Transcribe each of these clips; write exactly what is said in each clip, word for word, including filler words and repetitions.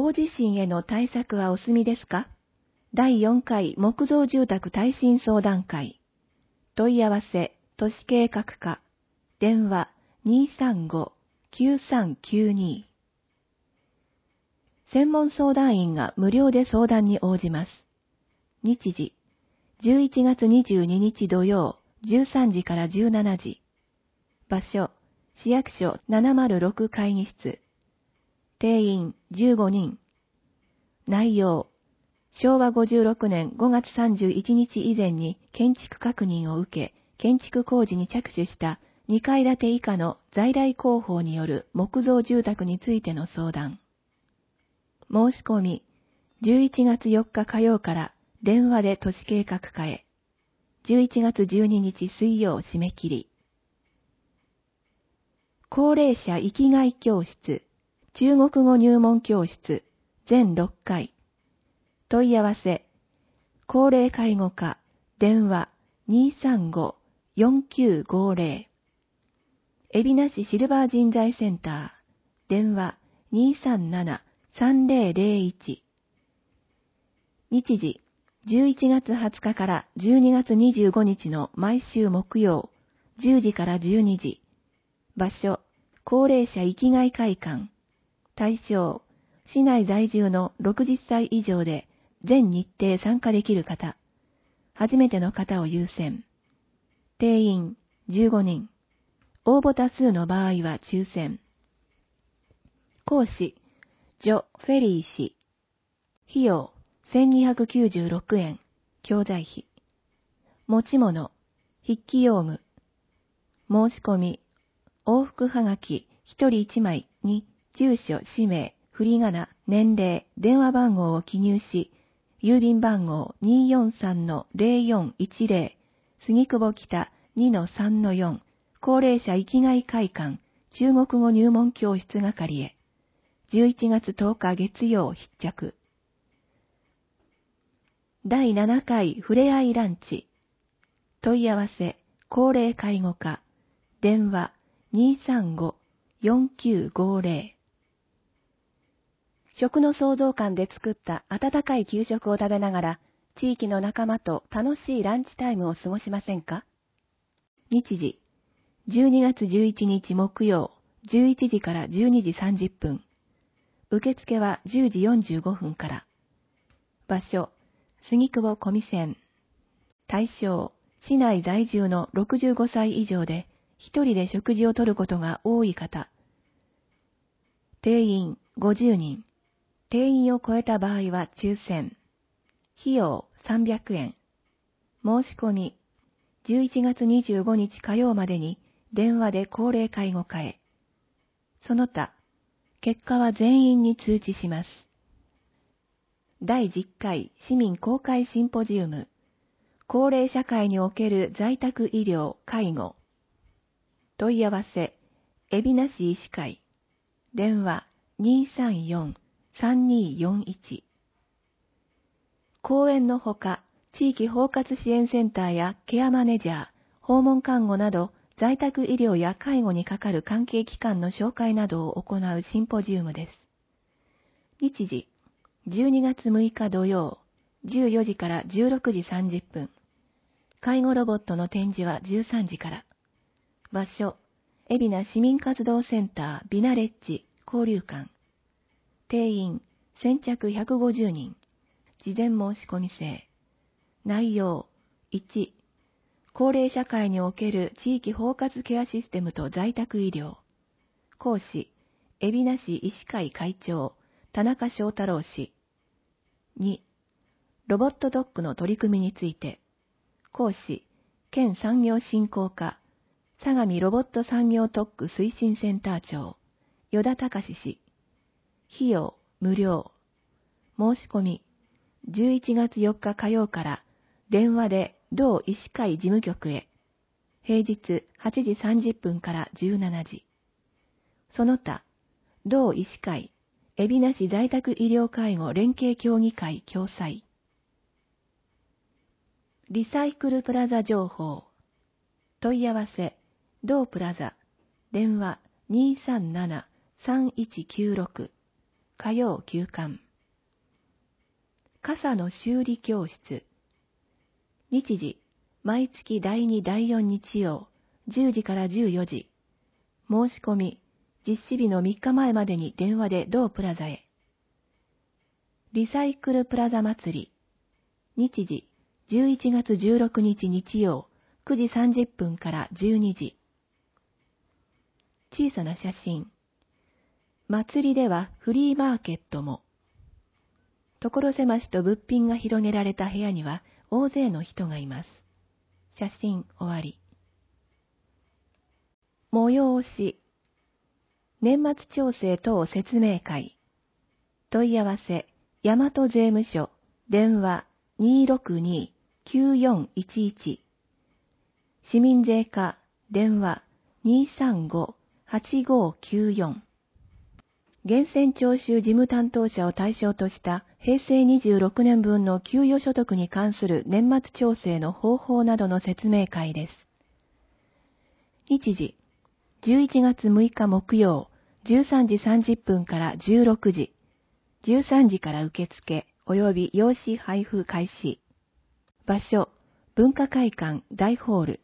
大地震への対策はお済みですか？だいよんかい木造住宅耐震相談会。問い合わせ、都市計画課。電話 にーさんご きゅうさんきゅうに。専門相談員が無料で相談に応じます。日時、じゅういちがつにじゅうににち土曜、じゅうさんじからじゅうしちじ。場所、市役所ななまるろく会議室。定員じゅうごにん。内容、しょうわごじゅうろくねんごがつさんじゅういちにち以前に建築確認を受け、建築工事に着手したにかい建て以下の在来工法による木造住宅についての相談。申し込み、じゅういちがつよっか火曜から電話で都市計画課へ。じゅういちがつじゅうににち水曜締め切り。高齢者生きがい教室、中国語入門教室、全ろっかい。問い合わせ、高齢介護課、電話 にーさんご よんきゅうごぜろ。海老名市シルバー人材センター、電話 にーさんなな さんぜろぜろいち。日時、じゅういちがつはつかからじゅうにがつにじゅうごにちの毎週木曜、じゅうじからじゅうにじ。場所、高齢者生きがい会館。対象、市内在住のろくじゅっさい以上で全日程参加できる方。初めての方を優先。定員じゅうごにん。応募多数の場合は抽選。講師、ジョ・フェリー氏。費用、せんにひゃくきゅうじゅうろくえん。教材費。持ち物、筆記用具。申し込み、往復はがきひとりいちまいに住所、氏名、振り仮名、年齢、電話番号を記入し、郵便番号 にーよんさんのぜろよんいちぜろ、杉久保北 にのさんのよん、高齢者生きがい会館、中国語入門教室係へ。じゅういちがつとおか月曜必着。だいななかいふれあいランチ。問い合わせ、高齢介護課、電話 にーさんご よんきゅうごぜろ。食の創造館で作った温かい給食を食べながら、地域の仲間と楽しいランチタイムを過ごしませんか？日時、じゅうにがつじゅういちにち木曜、じゅういちじからじゅうにじさんじゅっぷん。受付はじゅうじよんじゅうごふんから。場所、杉久保小見線。対象、市内在住のろくじゅうごさい以上で、一人で食事をとることが多い方。定員ごじゅうにん。定員を超えた場合は抽選。費用さんびゃくえん。申し込み、じゅういちがつにじゅうごにち火曜までに電話で高齢介護課へ。その他、結果は全員に通知します。だいじゅっかい市民公開シンポジウム。高齢社会における在宅医療・介護。問い合わせ、海老名市医師会。電話 にーさんよん さんにーよんいち。講演のほか、地域包括支援センターやケアマネジャー、訪問看護など、在宅医療や介護にかかる関係機関の紹介などを行うシンポジウムです。日時、じゅうにがつむいか土曜、じゅうよじからじゅうろくじさんじゅっぷん。介護ロボットの展示はじゅうさんじから。場所、海老名市民活動センタービナレッジ交流館。定員、先着ひゃくごじゅうにん。事前申し込み制。内容、いち、高齢社会における地域包括ケアシステムと在宅医療。講師、海老名市医師会会長、田中翔太郎氏。に、ロボットドッグの取り組みについて。講師、県産業振興課、相模ロボット産業特区推進センター長、与田隆氏。費用、無料。申し込み、じゅういちがつよっか火曜から電話で同医師会事務局へ。平日はちじさんじゅっぷんからじゅうしちじ。その他、同医師会、海老名市在宅医療介護連携協議会共催。リサイクルプラザ情報。問い合わせ、同プラザ、電話 にーさんなな さんいちきゅうろく。 火曜休館。傘の修理教室。日時、毎月だいにだいよん日曜、じゅうじからじゅうよじ。申し込み、実施日のみっかまえまでに電話で同プラザへ。リサイクルプラザ祭り。日時、じゅういちがつじゅうろくにち日曜、くじさんじゅっぷんからじゅうにじ。小さな写真。祭りではフリーマーケットも。所狭しと物品が広げられた部屋には大勢の人がいます。写真終わり。催し。年末調整等説明会。問い合わせ、大和税務署、電話 にーろくにーきゅうよんいちいち。市民税課、電話 にーさんごはちごきゅうよん。源泉徴収事務担当者を対象とした平成にじゅうろくねんぶんの給与所得に関する年末調整の方法などの説明会です。日時、じゅういちがつむいか木曜、じゅうさんじさんじゅっぷんからじゅうろくじ、じゅうさんじから受付及び用紙配布開始。場所、文化会館大ホール。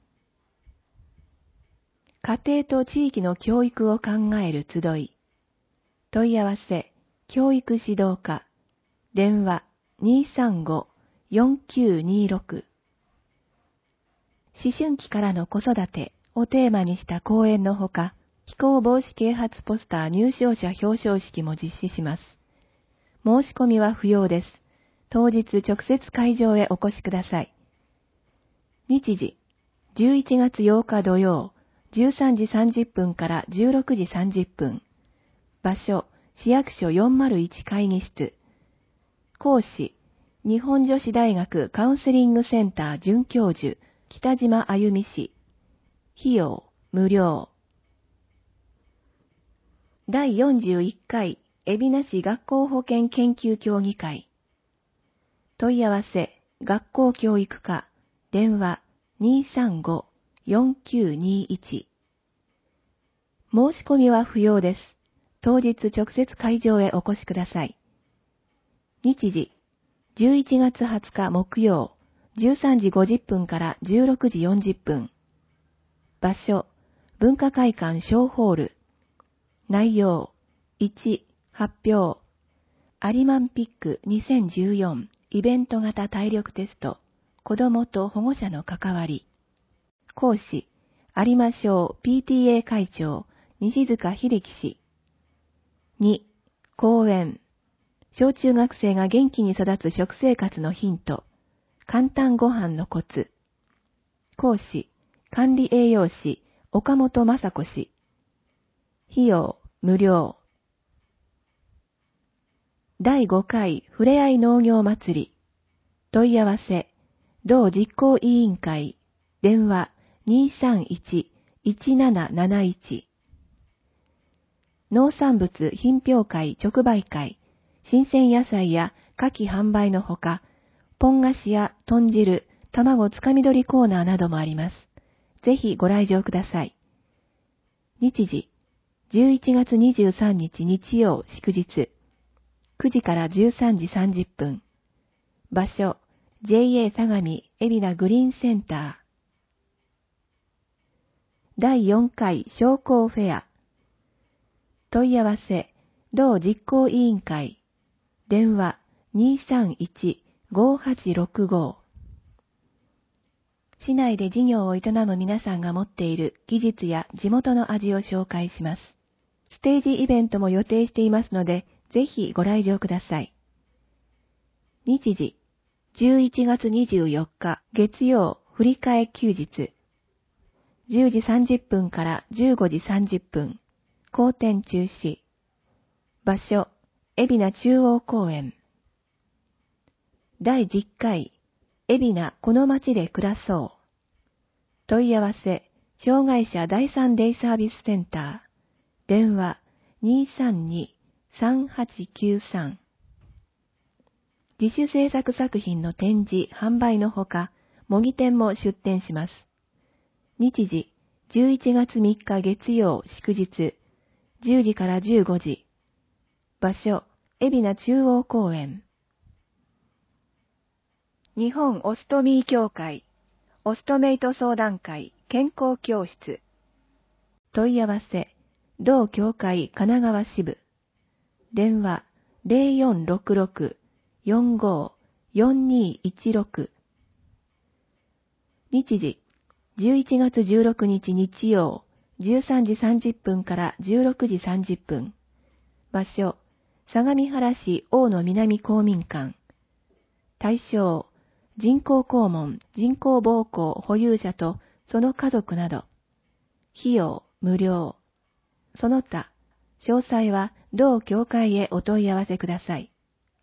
家庭と地域の教育を考える集い。問い合わせ、教育指導課、電話 にーさんごよんきゅうにーろく。思春期からの子育てをテーマにした講演のほか、非行防止啓発ポスター入賞者表彰式も実施します。申し込みは不要です。当日直接会場へお越しください。日時、じゅういちがつようか土曜、じゅうさんじさんじゅっぷんからじゅうろくじさんじゅっぷん。場所、市役所よんまるいち会議室。講師、日本女子大学カウンセリングセンター准教授、北島あゆみ氏。費用、無料。だいよんじゅういっかい、海老名市学校保健研究協議会。問い合わせ、学校教育課、電話 にーさんごよんきゅうにーいち。申し込みは不要です。当日直接会場へお越しください。日時、じゅういちがつはつか木曜、じゅうさんじごじゅっぷんからじゅうろくじよんじゅっぷん。場所、文化会館小ホール。内容、いち、発表。アリマンピックにせんじゅうよんイベント型体力テスト。子どもと保護者の関わり。講師、有馬小 ピーティーエー 会長、西塚秀樹氏。に、講演。小中学生が元気に育つ食生活のヒント。簡単ご飯のコツ。講師、管理栄養士、岡本雅子氏。費用、無料。だいごかいふれあい農業祭り。問い合わせ、同実行委員会、電話 にーさんいちいちなななないち。農産物品評会直売会、新鮮野菜や牡蠣販売のほか、ポン菓子や豚汁、卵つかみ取りコーナーなどもあります。ぜひご来場ください。日時、じゅういちがつにじゅうさんにち日曜祝日、くじからじゅうさんじさんじゅっぷん。場所、ジェイエー 相模海老名グリーンセンター。だいよんかい商工フェア。問い合わせ、同実行委員会。電話 にーさんいちごはちろくご。市内で事業を営む皆さんが持っている技術や地元の味を紹介します。ステージイベントも予定していますので、ぜひご来場ください。日時、じゅういちがつにじゅうよっか月曜振り替え休日。じゅうじさんじゅっぷんからじゅうごじさんじゅっぷん。公展中止。場所、海老名中央公園。だいじゅっかい、海老名この街で暮らそう。問い合わせ、障害者だいさんデイサービスセンター。電話 にーさんにさんはちきゅうさん。自主制作作品の展示、販売のほか、模擬店も出展します。日時、じゅういちがつみっか月曜祝日、じゅうじからじゅうごじ。 場所、海老名中央公園。日本オストミー協会、オストメイト相談会、健康教室。問い合わせ、同協会神奈川支部。電話、ゼロよんろくろく よんごよんにいちろく。日時、じゅういちがつじゅうろくにち日曜、じゅうさんじさんじゅっぷんからじゅうろくじさんじゅっぷん。場所、相模原市大野南公民館。対象、人工肛門、人工膀胱保有者とその家族など。費用、無料。その他、詳細は同協会へお問い合わせください。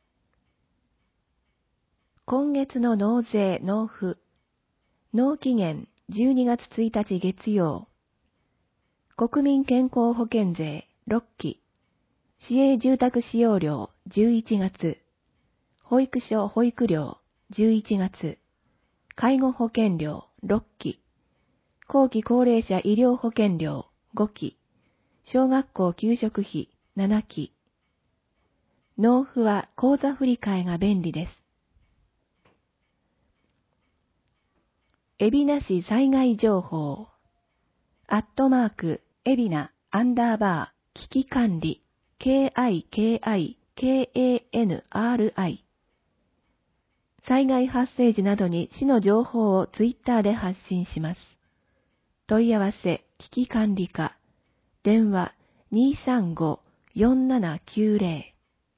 今月の納税納付。納期限じゅうにがつついたち月曜。国民健康保険税ろっき。市営住宅使用料じゅういちがつ。保育所保育料じゅういちがつ。介護保険料ろっき。後期高齢者医療保険料ごき。小学校給食費ななき。納付は口座振替が便利です。海老名市災害情報。アットマーク、海老名、アンダーバー、危機管理、ケーアイケーアイケーエーエヌアールアイ。災害発生時などに市の情報をツイッターで発信します。問い合わせ、危機管理課。電話、にさんご よんななきゅうゼロ。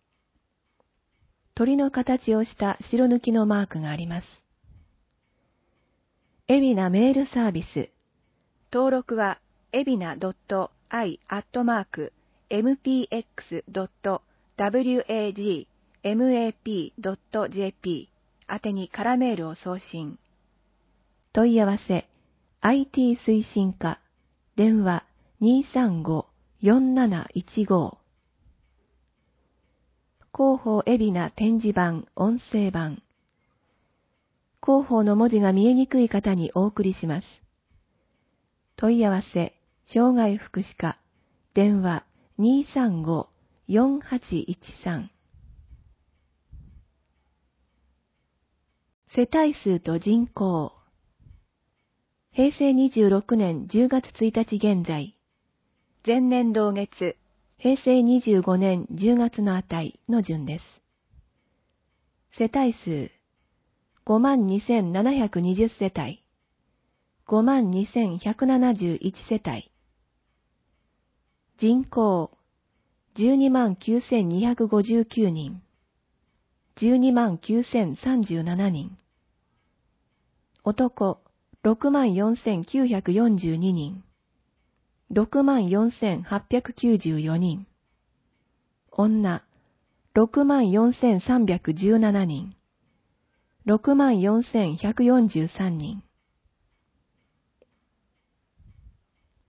鳥の形をした白抜きのマークがあります。海老名メールサービス。登録は、海老名 .i アットマーク エムピーエックス ドット ダブリューエージー マップ ドット ジェーピー 宛てに空メールを送信。問い合わせ、アイティー 推進課。電話、にさんご よんなないちご。広報海老名展示板、音声版。広報の文字が見えにくい方にお送りします。問い合わせ、障害福祉課。電話、にさんご よんはちいちさん。世帯数と人口。へいせいにじゅうろくねんじゅうがつついたち現在。前年同月、へいせいにじゅうごねんじゅうがつの値の順です。世帯数、ごまんにせんななひゃくにじゅう世帯。ごまんにせんひゃくななじゅういち世帯。人口、じゅうにまんきゅうせんにひゃくごじゅうきゅうにん。じゅうにまんきゅうせんさんじゅうななにん。男、ろくまんよんせんきゅうひゃくよんじゅうににん。ろくまんよんせんはっぴゃくきゅうじゅうよにん。女、ろくまんよんせんさんびゃくじゅうななにん。ろくまんよんせんひゃくよんじゅうさんにん。